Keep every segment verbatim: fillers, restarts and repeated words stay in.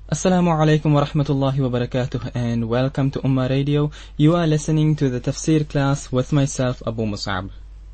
Assalamu alaikum wa rahmatullahi wa barakatuh, and welcome to Ummah Radio. You are listening to the Tafsir class with myself, Abu Mus'ab.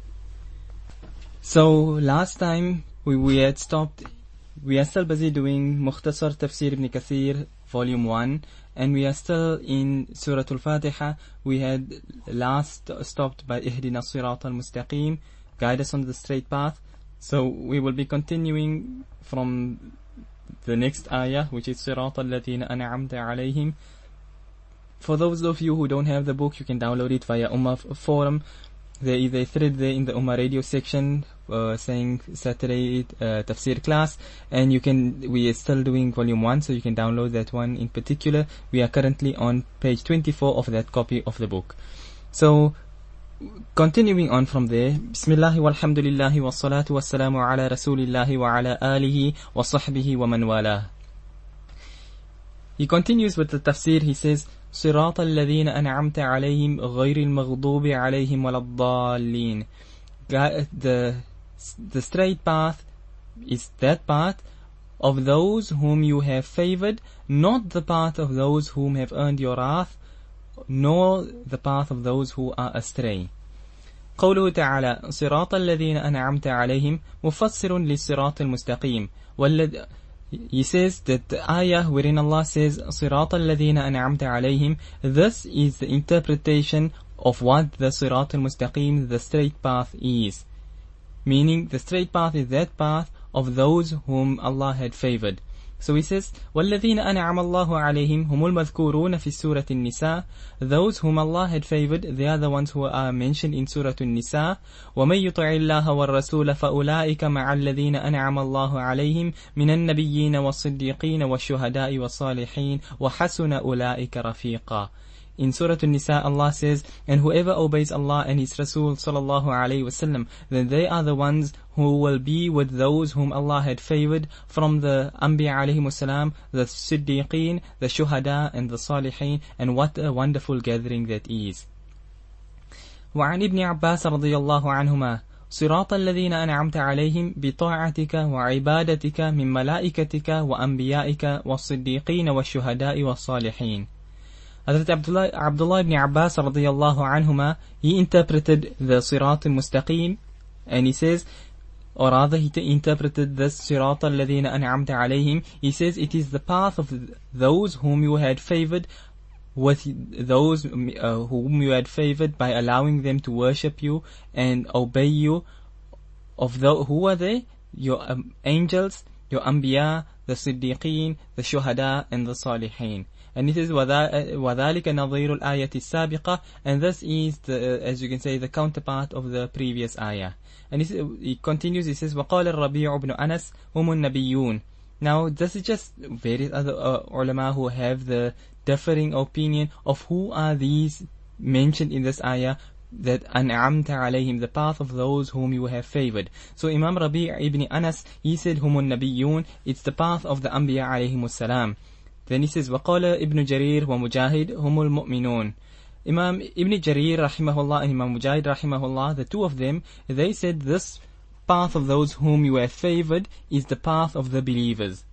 So, last time we, we had stopped, we are still busy doing Mukhtasar Tafsir Ibn Kathir, Volume one, and we are still in Surah Al-Fatiha. We had last stopped by Ihdina Sirat al-Mustaqim, guide us on the straight path. So, we will be continuing from the next ayah, which is Sirat al-Ladhina an'amta alayhim. For those of you who don't have the book, you can download it via Ummah Forum. There is a thread there in the Ummah Radio section uh, saying Saturday uh, Tafsir class, and you can. We are still doing Volume one, so you can download that one in particular. We are currently on page twenty-four of that copy of the book. So, continuing on from there, Bismillah walhamdulillahi wassalatu wassalamu ala rasulillahi wa ala alihi wa sahbihi wa man wala. He continues with the tafsir. He says, صراط الذين أنعمت عليهم غير المغضوب عليهم ولا الضالين. The, the straight path is that path of those whom you have favored, not the path of those whom have earned your wrath, nor the path of those who are astray. قوله تعالى صراط الذين أنعمت عليهم مفسر للصراط المستقيم. والذ... He says that the ayah wherein Allah says صراط الذين أنعمت عليهم, this is the interpretation of what the صراط المستقيم, the straight path, is. Meaning the straight path is that path of those whom Allah had favored. So he says, وَالَّذِينَ أَنْعَمَ اللَّهُ عَلَيْهِمْ هُمُ الْمَذْكُورُونَ فِي سُورَةِ النِّسَاءِ. Those whom Allah had favored, they are the ones who are mentioned in Surah An-Nisa. وَمَن يُطِعِ اللَّهَ وَالرَّسُولَ فَأُولَٰئِكَ مَعَ الَّذِينَ أَنْعَمَ اللَّهُ عَلَيْهِمْ مِنَ النَّبِيِّينَ وَالصِّدِّيقِينَ وَالشُّهَدَاءِ وَالصَّالِحِينَ وَحَسُنَ أُولَٰئِكَ رَفِيقًا. In Surah An-Nisa, Allah says, and whoever obeys Allah and His Rasul sallallahu alayhi wasallam, then they are the ones who will be with those whom Allah had favored from the Anbiya alayhimu salam, the Siddiqeen, the Shuhada, and the Salihin, and what a wonderful gathering that is. وعن ابن عباس رضي الله عنهما صراط الذين أنعمت عليهم بطاعتك وعبادتك من ملائكتك وأنبيائك والصديقين والشهداء والصالحين. Hazrat Abdullah, Abdullah ibn Abbas radiyallahu anhuma, he interpreted the Sirat al-Mustaqim, and he says, or rather he t- interpreted this Sirat al-Ladhina an'amta alayhim. He says it is the path of those whom you had favored, with those uh, whom you had favored by allowing them to worship you and obey you. Of the, who are they? Your um, angels, your Anbiya, the Siddiqeen, the Shuhada, and the Salihin. And it is وَذَلِكَ نَظِيرُ الْآيَةِ السَّابِقَةِ, and this is the, uh, as you can say, the counterpart of the previous ayah. And he continues, he says وَقَالَ الرَّبِيعُ بْنُ أَنَسْ هُمُ النَّبِيُّونَ. Now this is just various other uh, ulama who have the differing opinion of who are these mentioned in this ayah, that أَنْعَمْتَ عَلَيْهِمْ, the path of those whom you have favored. So Imam Rabi' ibn Anas, he said هُمُ النَّبِيُّونَ, it's the path of the Anbiya alayhimus salam. Then he says, وَقَالَ Ibn Jarir وَمُجَاهِدْ هُمُ الْمُؤْمِنُونَ. Imam Ibn Jarir rahimahullah and Imam Mujahid rahimahullah, the two of them, they said this path of those whom you have favored is the path of the believers.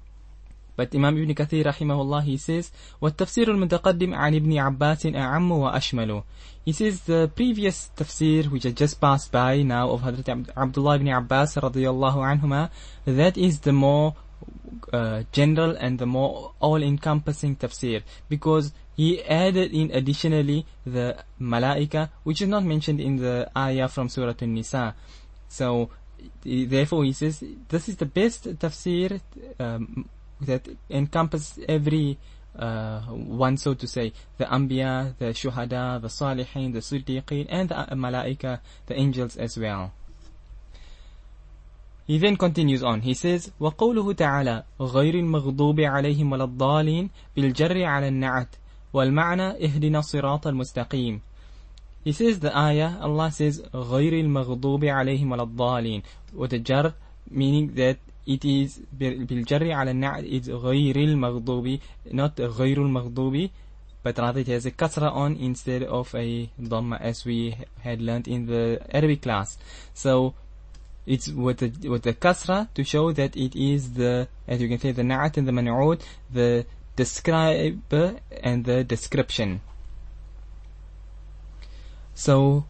But Imam Ibn Kathir rahimahullah, he says, وَالتَّفْسِيرُ الْمُتَقَدِّمْ عَنْ إِبْنِ عَبَّاسٍ أَعَمُّ وَأَشْمَلُ. He says the previous tafsir which had just passed by now of Hazrat Abdullah ibn Abbas radiyallahu anhuma, that is the more Uh, general and the more all-encompassing tafsir, because he added in additionally the malaika, which is not mentioned in the ayah from Surah An-Nisa. So therefore he says this is the best tafsir um, that encompasses every uh, one, so to say, the Anbiya, the Shuhada, the Salihin, the Siddiqeen, and the malaika, the angels as well. He then continues on. He says, وَقَوْلُهُ تَعَالَى غَيْرِ الْمَغْضُوبِ عَلَيْهِمْ وَلَا الضَّالِينَ بِالْجَرِّ عَلَى النَّعَتِ وَالْمَعْنَى اهْدِنَا الصِّرَاطَ الْمُسْتَقِيمِ. He says the ayah, Allah says, غَيْرِ الْمَغْضُوبِ عَلَيْهِمْ وَلَا الضَّالِينَ, with a jar, meaning that it is, بِالْجَرِّ عَلَى النَّعَتِ, it's غَيْرِ الْمَغْضُوبِ, not غَيْرُ الْمَغْضُوبِ, but rather it has a kasra on instead of a dhamma, as we had learnt in the Arabic class. So, it's with the, with the kasra to show that it is the, as you can say, the na'at and the man'ud, the describer and the description. So,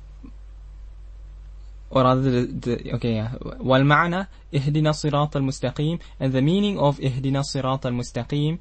or rather, the, the, okay, yeah. وَالْمَعْنَى اهْدِنَا الصِّرَاطَ الْمُسْتَقِيمِ, and the meaning of اهْدِنَا الصِّرَاطَ الْمُسْتَقِيمِ,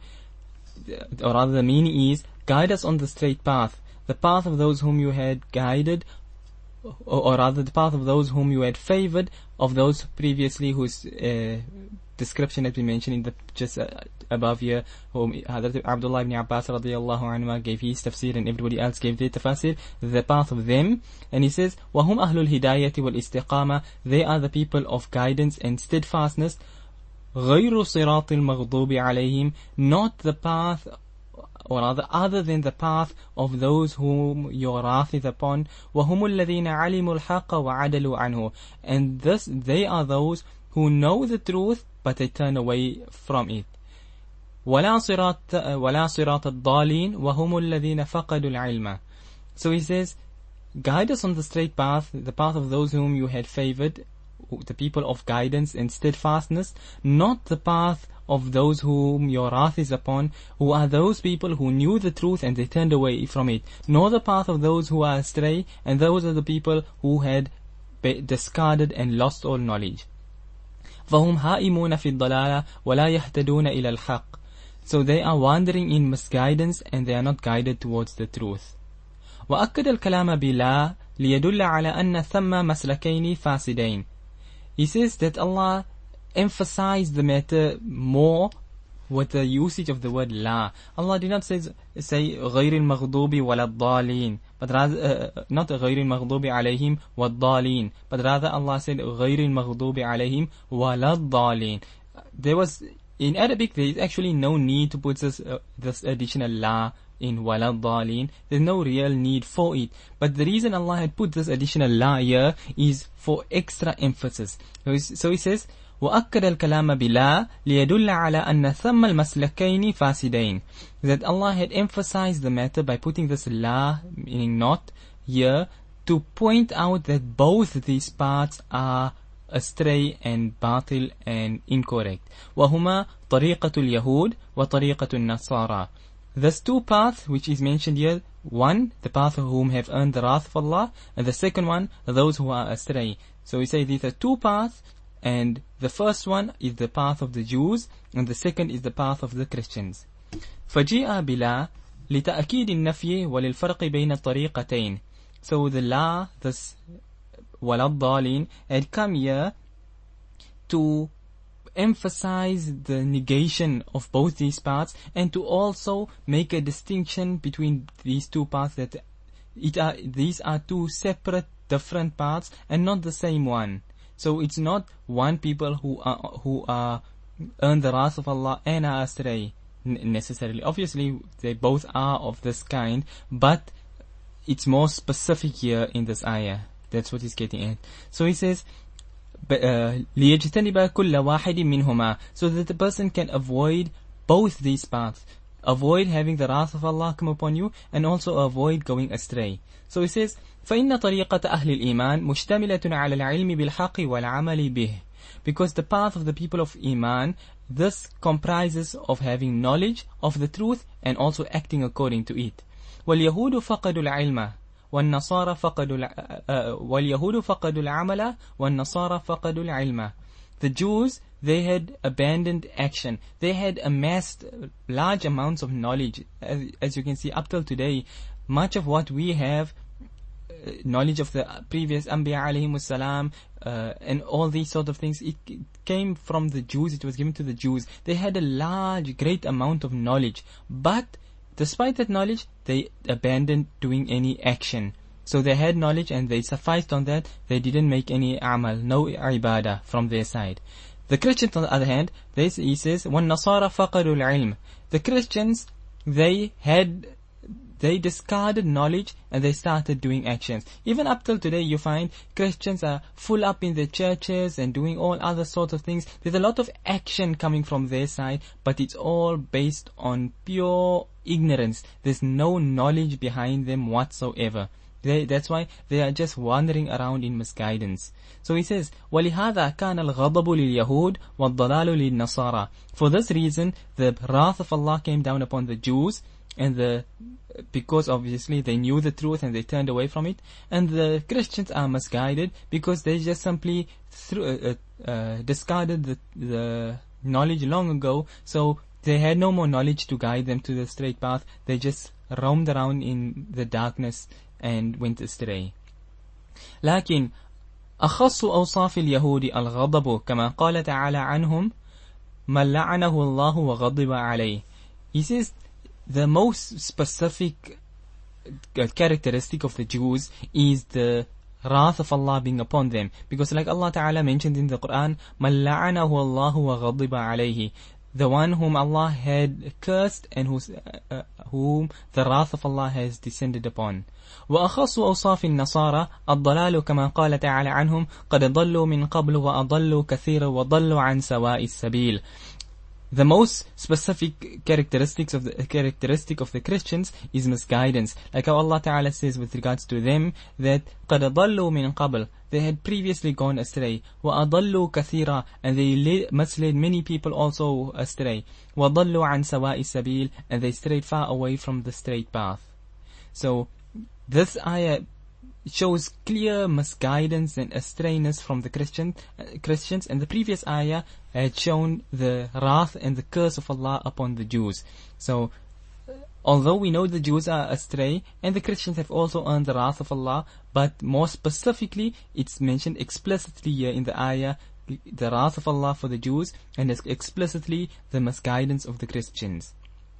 or rather the meaning is, guide us on the straight path, the path of those whom you had guided, or, or rather the path of those whom you had favored, of those previously whose uh, description has been mentioned in the just uh, above here, whom Hazrat Abdullah ibn Abbas radiyallahu anhu gave his tafsir and everybody else gave their tafsir, the path of them. And he says, وَهُمْ أَهْلُ الْهِدَايَةِ وَالْإِسْتِقَامَةِ, they are the people of guidance and steadfastness. غَيْرُ صِرَاطِ الْمَغْضُوبِ عَلَيْهِمْ, not the path, or rather other than the path of those whom your wrath is upon. وَهُمُ الَّذِينَ عَلِمُوا الْحَقَّ وَعَدَلُوا عَنْهُ, and thus they are those who know the truth but they turn away from it. وَلَا صِرَاطَ وَلَا صِرَاطَ الضَّالِينَ وَهُمُ الَّذِينَ فَقَدُوا الْعِلْمَ. So he says, guide us on the straight path, the path of those whom you had favored, the people of guidance and steadfastness, not the path of those whom your wrath is upon, who are those people who knew the truth and they turned away from it, nor the path of those who are astray, and those are the people who had discarded and lost all knowledge. فَهُمْ هَائِمُونَ فِي الضَّلَالَةِ وَلَا يَهْتَدُونَ إِلَى الْحَقِّ. So they are wandering in misguidance and they are not guided towards the truth. وَأَكَّدَ الْكَلَامَ بِلَا لِيَدُلَّ عَلَى أَنَّ ثَمَّ مَسْلَكَيْنِ فَاسِدَيْنِ. He says that Allah emphasized the matter more with the usage of the word la. Allah did not say, say غَيْرِ الْمَغْضُوبِ وَلَا الضَّالِينَ, but rather, uh, not غَيْرِ الْمَغْضُوبِ عَلَيْهِمْ وَالضَّالِينَ, but rather Allah said غَيْرِ الْمَغْضُوبِ عَلَيْهِمْ وَلَا الضَّالِينَ. There was, in Arabic, there is actually no need to put this, uh, this additional la in وَلَا الضَّالِينَ. There's no real need for it. But the reason Allah had put this additional la here is for extra emphasis. So he says, وَأَكَّدَ الْكَلَامَ بِلَا لِيَدُلَّ عَلَى أَنَّ ثَمَّ الْمَسْلَكَيْنِ فَاسِدَيْنِ. That Allah had emphasized the matter by putting this la, meaning not, here, to point out that both these parts are astray and batil and incorrect. وَهُمَا طَرِيقَةُ الْيَهُودِ وَطَرِيقَةُ النَّصَارَى. There's two paths which is mentioned here. One, the path of whom have earned the wrath of Allah, and the second one, those who are astray. So we say these are two paths, and the first one is the path of the Jews, and the second is the path of the Christians. فَجِيءَ بِلَا لِتَأْكِيدِ النَّفْيِ وَلِلْفَرْقِ بَيْنَ الطَّرِيقَتَيْنِ. So the la, this وَلَا الضَّالِينَ, had come here to emphasize the negation of both these paths and to also make a distinction between these two paths, that it are, these are two separate, different paths and not the same one. So it's not one people who are who are earn the wrath of Allah and are astray necessarily. Obviously, they both are of this kind, but it's more specific here in this ayah. That's what he's getting at. So he says, لِيَجْتَنِبَ كُلَّ وَاحِدٍ مِّنْهُمَا, so that the person can avoid both these paths. Avoid having the wrath of Allah come upon you, and also avoid going astray. So he says, فَإِنَّ طَرِيقَةَ أَهْلِ الْإِيمَانِ مُشْتَمِلَةٌ عَلَى الْعِلْمِ بِالْحَقِّ وَالْعَمَلِ بِهِ. Because the path of the people of Iman, this comprises of having knowledge of the truth and also acting according to it. وَالْيَهُودُ فَقَدُوا الْعِلْمَ وَالنَّصَارَى فَقَدُوا وَالْيَهُودُ فَقَدُوا الْعَمَلَ وَالنَّصَارَى فَقَدُوا الْعِلْمَ. The Jews, they had abandoned action. They had amassed large amounts of knowledge. As, as you can see, up till today, much of what we have, uh, knowledge of the previous Anbiya alayhimus salam, uh, and all these sort of things, it came from the Jews. It was given to the Jews. They had a large, great amount of knowledge. But despite that knowledge, they abandoned doing any action. So they had knowledge and they sufficed on that. They didn't make any amal, no ibadah from their side. The Christians, on the other hand, they, he says, وَالنَّصَارَى فَقَدُوا الْعِلْمِ. The Christians, they had, they discarded knowledge and they started doing actions. Even up till today, you find Christians are full up in their churches and doing all other sorts of things. There's a lot of action coming from their side, but it's all based on pure ignorance. There's no knowledge behind them whatsoever. They, that's why they are just wandering around in misguidance. So he says, وَلِهَذَا كَانَ الْغَضَبُ لِلْيَهُودِ وَالضَّلَالُ لِلنَّصَارَى. For this reason, the wrath of Allah came down upon the Jews, and the because obviously they knew the truth and they turned away from it, and the Christians are misguided because they just simply threw, uh, uh, discarded the, the knowledge long ago, so they had no more knowledge to guide them to the straight path. They just roamed around in the darkness and went astray. لكن أخص أوصاف اليهود الغضب كما قال تعالى عنهم من لعنه الله وغضب عليه. He says the most specific characteristic of the Jews is the wrath of Allah being upon them, because like Allah Ta'ala mentioned in the Quran, مَنْ لَعَنَهُ اللَّهُ وَغَضِبَ عَلَيْهِ, the one whom Allah had cursed and whose, uh, whom the wrath of Allah has descended upon. وأخص أوصاف النصارى الضلال كما قال تعالى عنهم قد ضلوا من قبل وأضلوا كثيرا وضلوا عن سواء السبيل. The most specific characteristics of the characteristic of the Christians is misguidance. Like how Allah Ta'ala says with regards to them that قَدْ ضَلُّوا مِنْ قَبْلِ, they had previously gone astray. وَأَضَلُّوا كَثِيرًا, and they led, misled many people also astray. وَضَلُّوا عَنْ سَوَاءِ السَّبِيلِ, and they strayed far away from the straight path. So this ayah shows clear misguidance and astrayness from the Christian, uh, Christians, and the previous ayah had shown the wrath and the curse of Allah upon the Jews. So, although we know the Jews are astray, and the Christians have also earned the wrath of Allah, but more specifically, it's mentioned explicitly here in the ayah, the wrath of Allah for the Jews, and explicitly the misguidance of the Christians.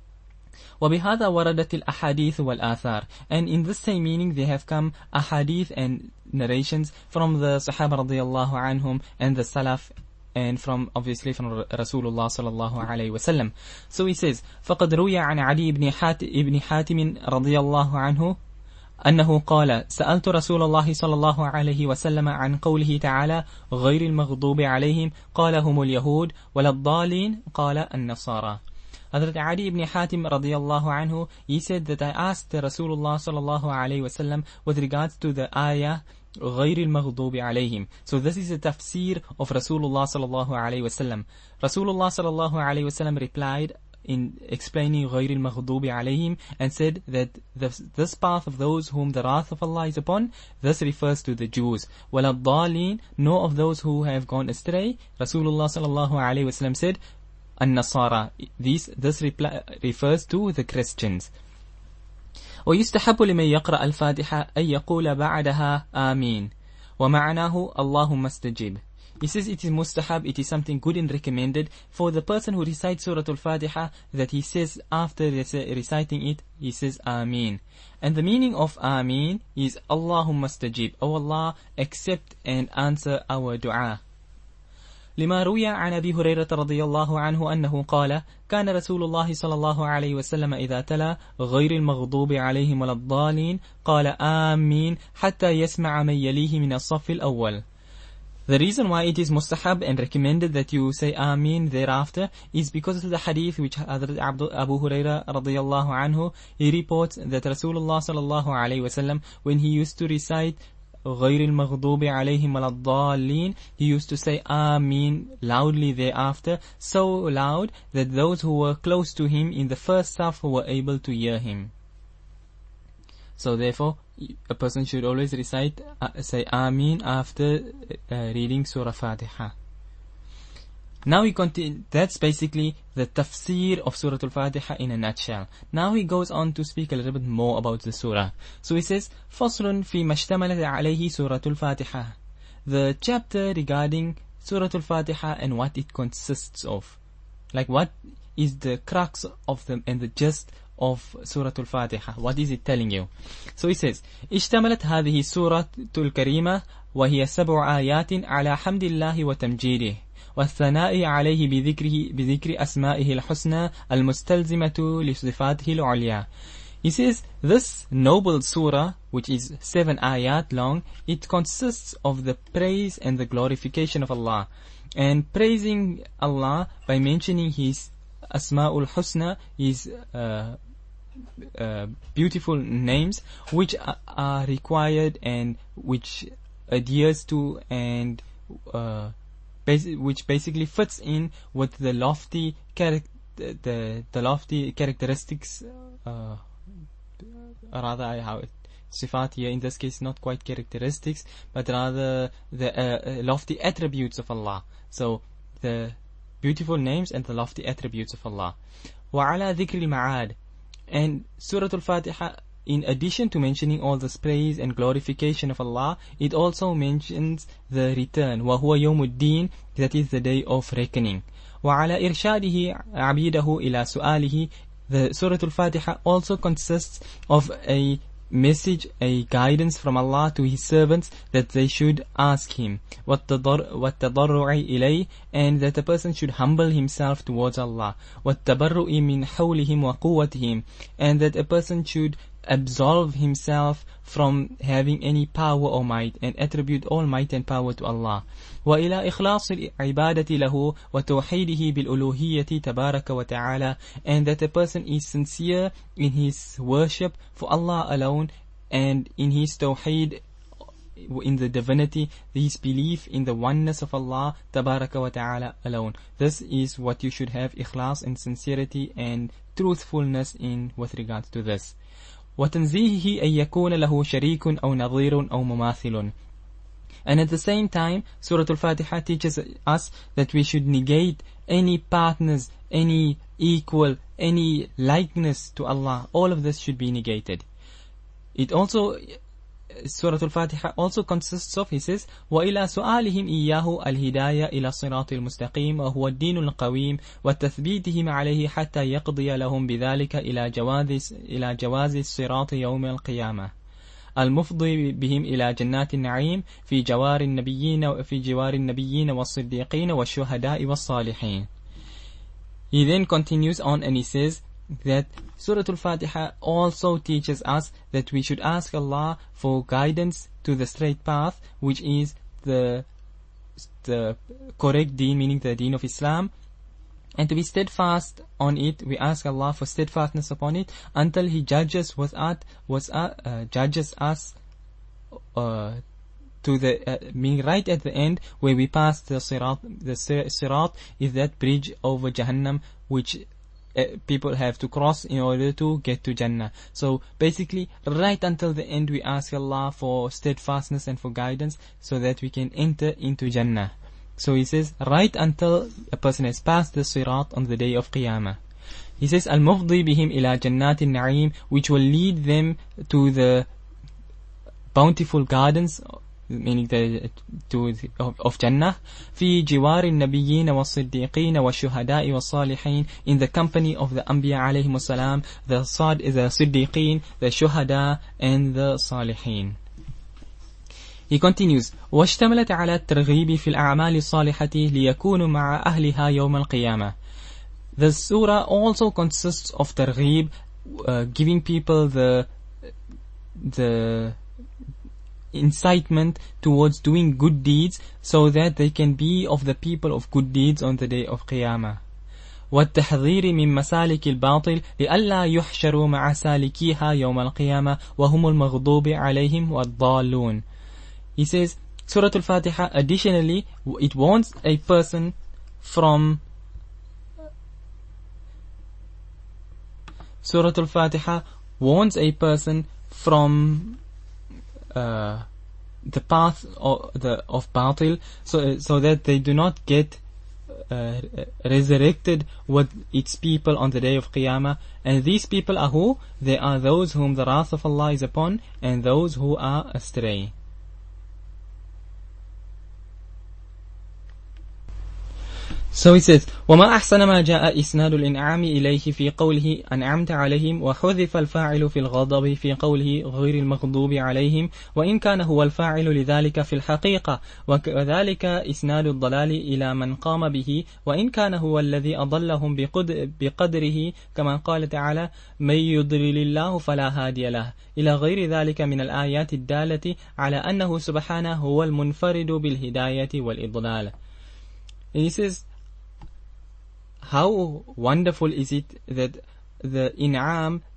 وبهذا وردت الأحاديث والآثار, and in this same meaning there have come ahadith and narrations from the Sahaba radiyallahu anhum and the Salaf, and from obviously from Rasulullah sallallahu alayhi wasallam. So he says, فقد روي عن علي بن حاتم, حاتم رضي الله عنه أنه قال سألت رسول الله صلى الله عليه وسلم عن قوله تعالى غير المغضوب عليهم قال هم اليهود ولا الضالين قال النصارى. Hazrat Ali ibn Hatim radiyallahu anhu, he said that I asked Rasulullah sallallahu alayhi wasallam with regards to the ayah غير المغضوب عليهم. So this is a tafsir of Rasulullah sallallahu alayhi wasallam. Rasulullah sallallahu alayhi wasallam replied in explaining غير المغضوب عليهم and said that this, this path of those whom the wrath of Allah is upon, this refers to the Jews. ولا الضالين, nor of those who have gone astray. Rasulullah sallallahu alayhi wasallam said النصارى. This, this reply, refers to the Christians. ويستحب لمن يقرأ الفاتحة أن يقول بعدها آمين ومعناه اللهم استجب. He says it is mustahab, it is something good and recommended for the person who recites Surah Al-Fatiha that he says after reciting it, he says Ameen. And the meaning of Ameen is Allahumma stajib. O Allah, accept and answer our dua. لما روي عن أبي هريرة رضي الله عنه أنه قال كان رسول الله صلى الله عليه وسلم إذا تلا غير المغضوب عليهم ولا الضالين قال آمين حتى يسمع من يليه من الصف الأول. The reason why it is mustahab and recommended that you say Ameen thereafter is because of the hadith which Hazrat Abu Huraira radiyallahu anhu, he reports that Rasulullah sallallahu alayhi wasallam, when he used to recite غير المغضوب عليهم ولا الضالين, he used to say Ameen loudly thereafter, so loud that those who were close to him in the first saf were able to hear him. So therefore, a person should always recite, uh, say Ameen after uh, reading Surah Fatiha. Now we continue. That's basically the tafsir of Surah Al-Fatiha in a nutshell. Now he goes on to speak a little bit more about the surah. So he says, فَصْلٌ فِي مَشْتَمَلَتْ عَلَيْهِ سُورَةُ الْفَاتِحَةِ. The chapter regarding Surah Al-Fatiha and what it consists of. Like what is the crux of them and the gist of Surah Al-Fatiha. What is it telling you? So he says, اشتملت هذه السورة الكريمة وهي سبع آيات على حمد الله وتمجيده والثناء عليه بذكره بذكر أسمائه الحسنى المستلزمة لصفاته العليا. He says, this noble surah, which is seven ayat long, it consists of the praise and the glorification of Allah. And praising Allah by mentioning His Asma'ul Husna, His uh, uh, beautiful names which are, are required and which adheres to and uh, basi- which basically fits in with the lofty charac- the, the the lofty characteristics, uh, rather I how it Sifat here in this case not quite characteristics but rather the uh, uh, lofty attributes of Allah. So the beautiful names and the lofty attributes of Allah. وعلى ذكر المعاد. And Surah Al-Fatiha, in addition to mentioning all this praise and glorification of Allah, it also mentions the return, وهو يوم الدين, that is the day of reckoning. وعلى إرشاده عبيده إلى سؤاله. The Surah Al-Fatiha also consists of a message, a guidance from Allah to His servants that they should ask Him, وَالتَّضَرُّعِ إِلَيْهِ, and that a person should humble himself towards Allah, وَالتَّبَرُّئِ مِنْ حَوْلِهِمْ وَقُوَّتِهِمْ, and that a person should absolve himself from having any power or might and attribute all might and power to Allah. وإلى إخلاص العبادة له وتوحيده بالألوهية تبارك وتعالى, and that a person is sincere in his worship for Allah alone and in his tawheed, in the divinity, his belief in the oneness of Allah tabaraka wa ta'ala alone. This is what you should have, ikhlas and sincerity and truthfulness in with regards to this. وتنزيهه أن يكون له شريك أو نظير أو مماثل. And at the same time, Surah Al-Fatiha teaches us that we should negate any partners, any equal, any likeness to Allah. All of this should be negated. It also, Surah Al-Fatiha also consists of, he says, وَإِلَى سُؤَالِهِمْ إِيَّاهُ الْهِدَايَةِ إِلَى الصِّرَاطِ الْمُسْتَقِيمِ وَهُوَ الدِّينُ الْقَوِيمِ وَتَثْبِيتِهِمْ عَلَيْهِ حَتَّى يَقْضِيَ لَهُمْ بِذَلِكَ إِلَى جَوَازِ إِلَى جَوَازِ الصِّرَاطِ يَوْمِ الْقِيَامَةِ المفضي بهم إلى جنات النعيم في جوار النبيين وفي جوار النبيين والصديقين والشهداء والصالحين. He then continues on and he says that Surah Al-Fatiha also teaches us that we should ask Allah for guidance to the straight path, which is the the correct deen, meaning the deen of Islam, and to be steadfast on it. We ask Allah for steadfastness upon it until He judges with us, was uh, uh, judges us uh, to the uh, meaning right at the end where we pass the sirat. The sirat is that bridge over Jahannam which uh, people have to cross in order to get to Jannah. So basically, right until the end, we ask Allah for steadfastness and for guidance so that we can enter into Jannah. So he says, right until a person has passed the sirat on the day of Qiyamah. He says, Al-Mufdi bihim ila jannatin na'im, which will lead them to the bountiful gardens, meaning the to the, of, of Jannah, fi jiwarin nabiyyin wa siddiqeen wa shuhada'i wa salihin, in the company of the Anbiya alayhim salam, the sad, the siddiqeen, the shuhada, and the salihin. He continues, واشتملت على الترغيب في الأعمال الصالحة ليكونوا مع أهلها يوم القيامة. The surah also consists of targhib, uh, giving people the the incitement towards doing good deeds so that they can be of the people of good deeds on the day of Qiyamah. والتحذير من مسالك الباطل لئلا يحشروا مع سالكيها يوم القيامة وهم المغضوب عليهم والضالون. He says, Surah Al-Fatiha, additionally, it warns a person from Surah Al-Fatiha warns a person from uh, the path of the of batil, so so that they do not get uh, resurrected with its people on the day of Qiyamah. And these people are who? They are those whom the wrath of Allah is upon, and those who are astray. So he says, وَمَا أَحْسَنَ مَا جَاءَ إِسْنَادُ الْإِنْعَامِ إِلَيْهِ فِي قَوْلِهِ أَنْعَمْتَ عَلَيْهِمْ وَحُذِفَ الْفَاعِلُ فِي الْغَضَبِ فِي قَوْلِهِ غَيْرِ الْمَغْضُوبِ عَلَيْهِمْ وَإِنْ كَانَ هُوَ الْفَاعِلُ لِذَلِكَ فِي الْحَقِيقَةِ وَذَلِكَ إِسْنَادُ الضَّلَالِ إِلَى مَنْ قَامَ بِهِ وَإِنْ كَانَ هُوَ الَّذِي أَضَلَّهُمْ بِقَدْرِهِ كما قال تعالى مَن يُضْلِلِ اللَّهُ فَلَا هَادِيَ لَهُ إلى غير ذلك من الآيات الدالة على أنه سبحانه هو المنفرد بالهداية والإضلال. And he says, how wonderful is it that the in'am,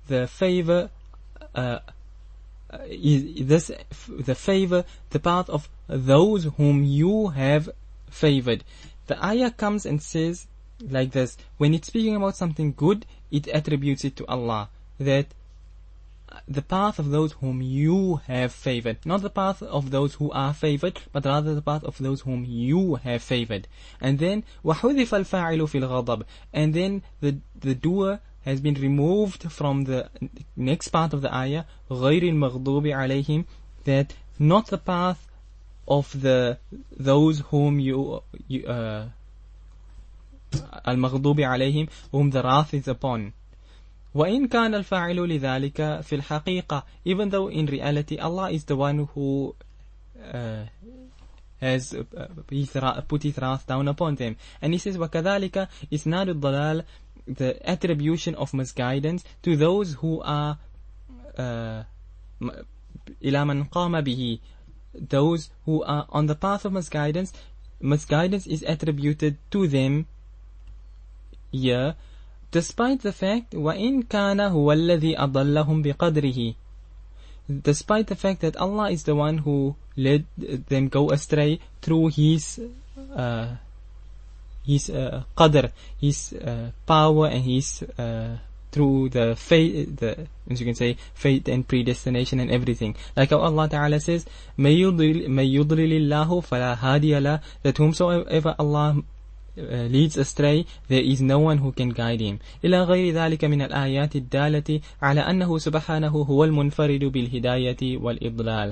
the favor uh, is this the favor the path of those whom you have favored. The ayah comes and says like this: when it's speaking about something good, it attributes it to Allah, that the path of those whom you have favored, not the path of those who are favored, but rather the path of those whom you have favored. And then وَحُذِفَ الْفَاعِلُ فِي الْغَضَبِ, and then the the doer has been removed from the next part of the ayah, غَيْرِ الْمَغْضُوبِ عَلَيْهِمْ, that not the path of the those whom you, you uh, al-maghdubi alayhim, whom the wrath is upon. وَإِنْ كَانَ الْفَاعِلُ لِذَلِكَ فِي الْحَقِيقَةِ, even though in reality Allah is the one who uh, has uh, put his wrath down upon them. And he says وَكَذَلِكَ إِسْنَادُ الضَّلَالِ, the attribution of misguidance to those who are uh, إِلَى مَنْ قَامَ بِهِ, those who are on the path of misguidance. Misguidance is attributed to them here, despite the fact وَإِنْ كَانَ هُوَ الَّذِي أَضَلَّهُمْ بِقَدْرِهِ, despite the fact that Allah is the one who led them go astray through His uh, His uh, qadr, His uh, power, and His uh, through the fate, the, as you can say, fate and predestination and everything. Like how Allah Ta'ala says, مَن يُضْلِلِ اللَّهُ فَلَا هَادِيَ لَهُ, that whomsoever Allah uh, leads astray, there is no one who can guide him. إِلَى غَيْرِ ذَلِكَ مِنَ الْآيَاتِ الدَّالَةِ عَلَى أَنَّهُ سُبْحَانَهُ هُوَ الْمُنْفَرِدُ بِالْهِدَايَةِ وَالْإِضْلَالِ.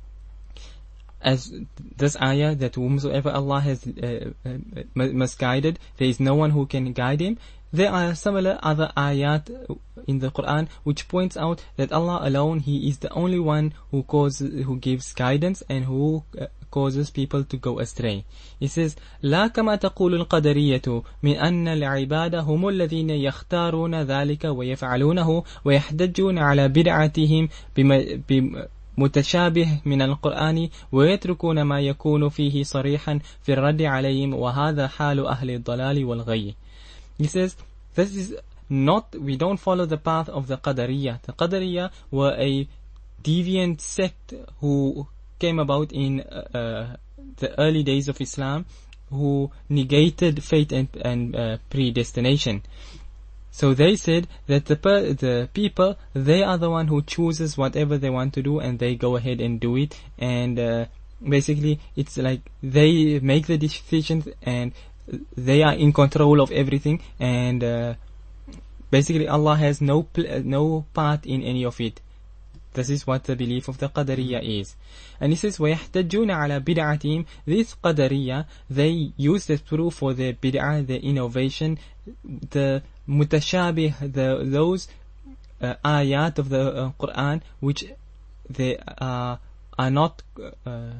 As this ayah, that whomsoever Allah has uh, uh, misguided, there is no one who can guide him. There are similar other ayat in the Quran which points out that Allah alone, He is the only one who causes, who gives guidance and who uh, causes people to go astray. He says, لا كما تقول القدرية من أن العباد هم الذين يختارون ذلك ويفعلونه ويحتجون على بدعتهم بم متشابه من القرآن ويتركون ما يكون فيه صريحا في الرد عليهم وهذا حال أهل الضلال والغي. He says, this is not, we don't follow the path of the Qadariyah. The Qadariyah were a deviant sect who came about in uh, the early days of Islam, who negated fate and, and uh, predestination. So they said that the per- the people, they are the one who chooses whatever they want to do, and they go ahead and do it. And uh, basically, it's like they make the decisions, and they are in control of everything. And uh, basically, Allah has no pl- no part in any of it. This is what the belief of the Qadariyah is. And he says, وَيَحْتَجُّونَ عَلَى بِدْعَتِهِمْ. This Qadariyah, they use as proof for their bid'ah, their innovation, the mutashabih, the, those uh, ayat of the uh, Quran, which they uh, are not, uh,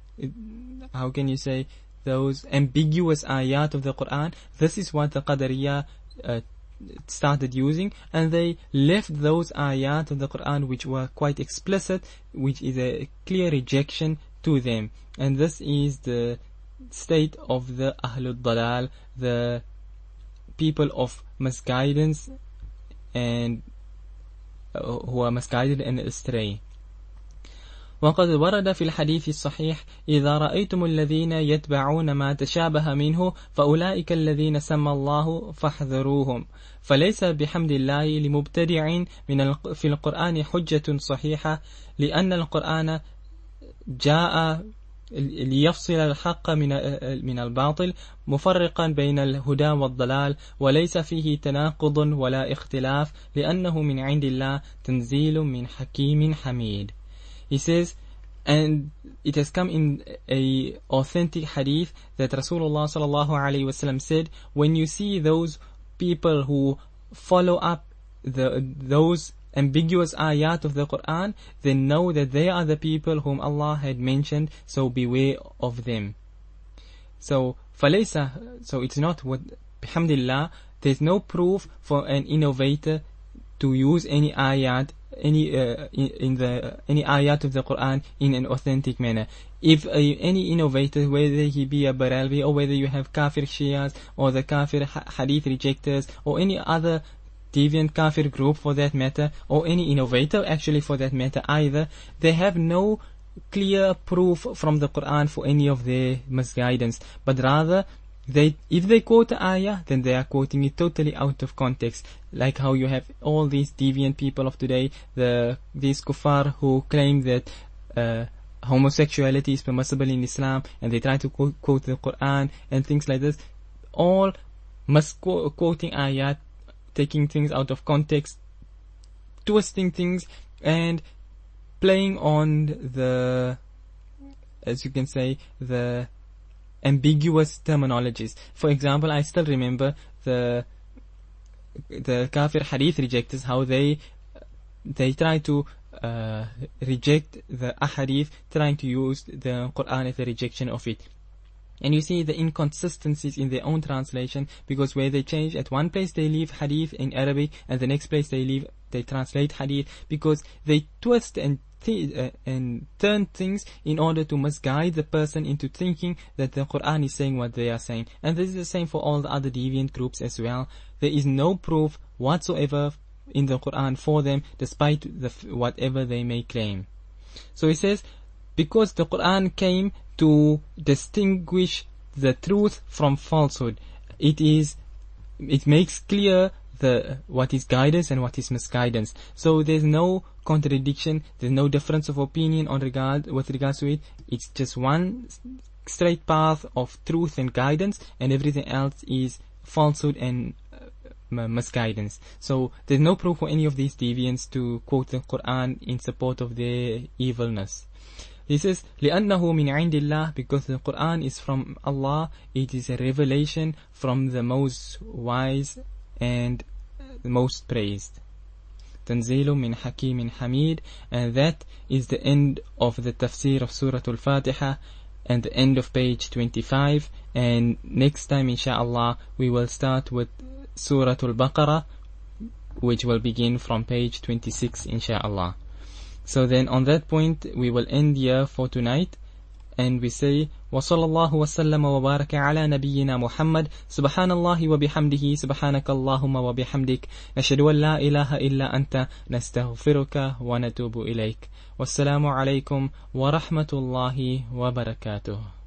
how can you say, those ambiguous ayat of the Quran. This is what the Qadariyah uh, started using, and they left those ayat of the Quran which were quite explicit, which is a clear rejection to them. And this is the state of the Ahlul Dalal, the people of misguidance, and uh, who are misguided and astray. وقد ورد في الحديث الصحيح إذا رأيتم الذين يتبعون ما تشابه منه فأولئك الذين سمى الله فاحذروهم فليس بحمد الله لمبتدع من في القرآن حجة صحيحة لأن القرآن جاء ليفصل الحق من من الباطل مفرقا بين الهدى والضلال وليس فيه تناقض ولا اختلاف لأنه من عند الله تنزيل من حكيم حميد. He says, and it has come in a authentic hadith that Rasulullah sallallahu alaihi wasallam said, when you see those people who follow up the those ambiguous ayat of the Quran, then know that they are the people whom Allah had mentioned, so beware of them. So, falaysa, so it's not what, bihamdillah, there's no proof for an innovator to use any ayat, any uh, in, in the uh, any ayat of the Quran in an authentic manner. If uh, any innovator, whether he be a Baralvi or whether you have Kafir Shias or the Kafir ha- Hadith rejectors or any other deviant kafir group for that matter, or any innovator actually for that matter either, they have no clear proof from the Quran for any of their misguidance, but rather they, if they quote the ayah, then they are quoting it totally out of context, like how you have all these deviant people of today, the these kuffar who claim that uh, homosexuality is permissible in Islam, and they try to quote, quote the Quran and things like this, all mis- quoting ayat, taking things out of context, twisting things, and playing on the, as you can say, the ambiguous terminologies. For example, I still remember the the kafir hadith rejectors, how they they try to uh, reject the ahadith, trying to use the Quran as a rejection of it. And you see the inconsistencies in their own translation, because where they change, at one place they leave hadith in Arabic, and the next place they leave, they translate hadith, because they twist and th- uh, and turn things in order to misguide the person into thinking that the Quran is saying what they are saying. And this is the same for all the other deviant groups as well. There is no proof whatsoever in the Quran for them, despite the f- whatever they may claim. So he says, because the Quran came to distinguish the truth from falsehood, it is, it makes clear the what is guidance and what is misguidance. So there's no contradiction, there's no difference of opinion on regard with regards to it. It's just one straight path of truth and guidance, and everything else is falsehood and uh, misguidance. So there's no proof for any of these deviants to quote the Quran in support of their evilness. He says, لِأَنَّهُ مِنْ عِنْدِ اللَّهِ, because the Quran is from Allah, it is a revelation from the most wise and the most praised. تَنْزِيلٌ مِنْ حَكِيمٍ حَمِيدٍ. And that is the end of the tafsir of Surah Al-Fatiha and the end of page twenty-five. And next time, inshallah, we will start with Surah Al-Baqarah, which will begin from page twenty-six, inshallah. So then on that point we will end here for tonight, and we say وصلى الله وسلم وبارك على نبينا محمد سبحان الله وبحمده سبحانك اللهم وبحمدك نشهد أن لا إله إلا أنت نستغفرك ونتوب إليك. والسلام عليكم ورحمة الله وبركاته.